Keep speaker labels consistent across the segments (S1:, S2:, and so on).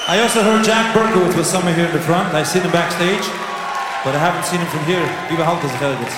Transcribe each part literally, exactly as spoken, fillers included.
S1: I also heard Jack Berkowitz was somewhere here in the front. I've seen him backstage, but I haven't seen him from here. Viva Halkas Helgets.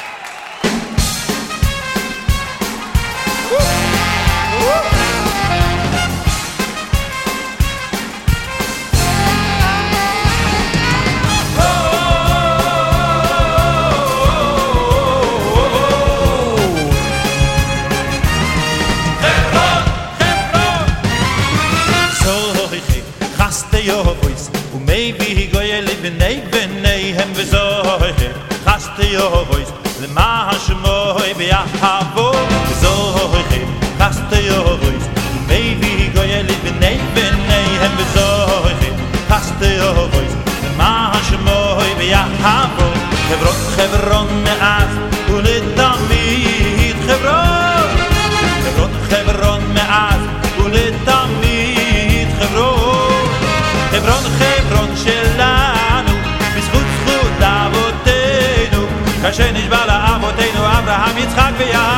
S2: Und maybe he go you live in even nay hem bezoy hast yo voice le mash moy be havo bezoy hast yo voice maybe he go you live in even nay hem bezoy hast yo voice le mash moy be havo khevron khevron me'az ule tamid khevron khevron khevron me'az ule tamid khevron חברון חברון שלנו בזכות זכות אבותינו כאשר נשבע לאבותינו אברהם יצחק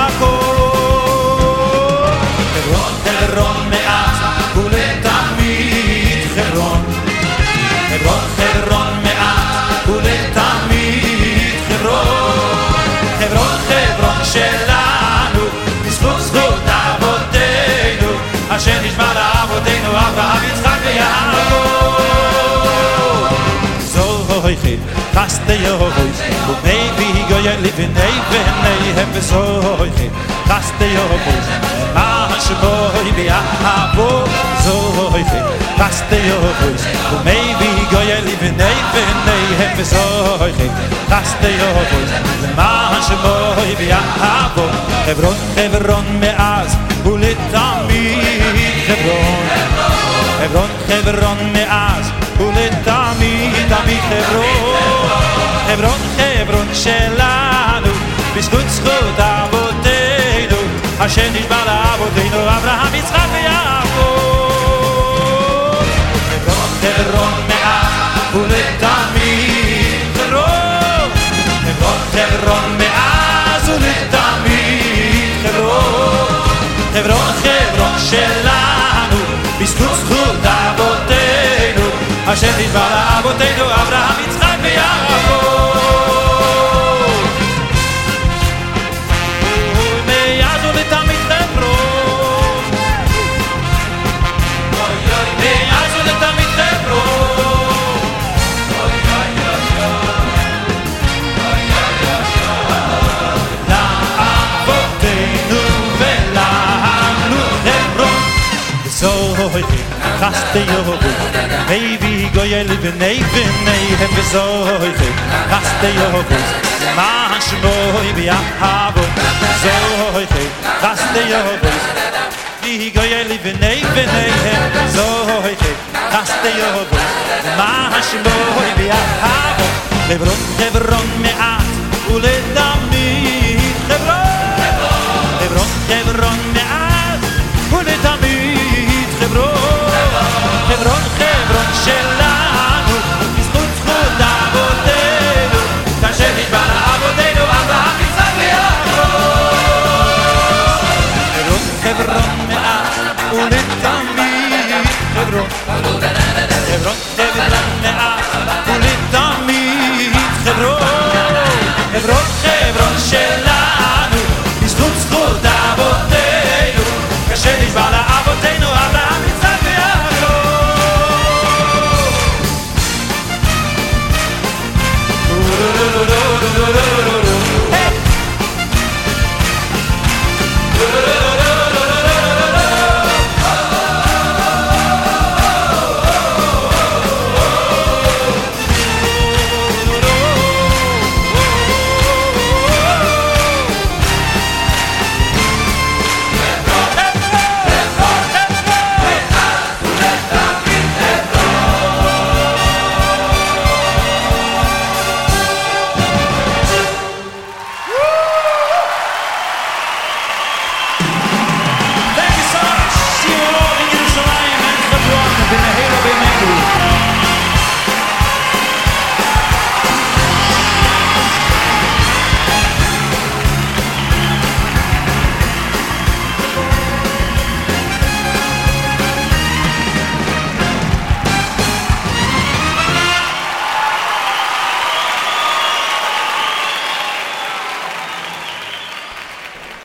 S2: ויעקב חברון חברון מאז ולתמיד חברון חברון חברון מאז ולתמיד חברון חברון חברון שלנו בזכות זכות אבותינו אשר נשבע לאבותינו אברהם יצחק ויעקב Kaste yo hoys, but maybe he go you live in even they have so hoy. Kaste yo hoys, ah shboy be abo so hoy. Kaste yo hoys, but maybe he go you live in even they have so hoy. Kaste yo hoys, ah shboy be abo. Hebron hebron meaz uletami hebron. Hebron hebron meaz uletami tami hebron. חברון חברון שלנו בזכות זכות אבותינו אשר נשבע לאבותינו אברהם יצחק ויעקב חברון חברון מאז ולתמיד חברון חברון חברון מאז ולתמיד חברון חברון חברון שלנו בזכות זכות אבותינו אשר נשבע לאבותינו אברהם יצחק ויעקב Kaste yo baby go you live in even nay hem bezoy kaste yo mash boy be habo zoy kaste yo baby go you live in even nay hem zoy kaste yo mash boy be habo lebron lebron me'at ule dami lebron lebron lebron me'at ule dami חברון חברון שלנו בזכות זכות אבותינו כאשר נשבע לאבותינו אברהם יצחק ויעקב חברון חברון מאז ולתמיד חברון חברון חברון מאז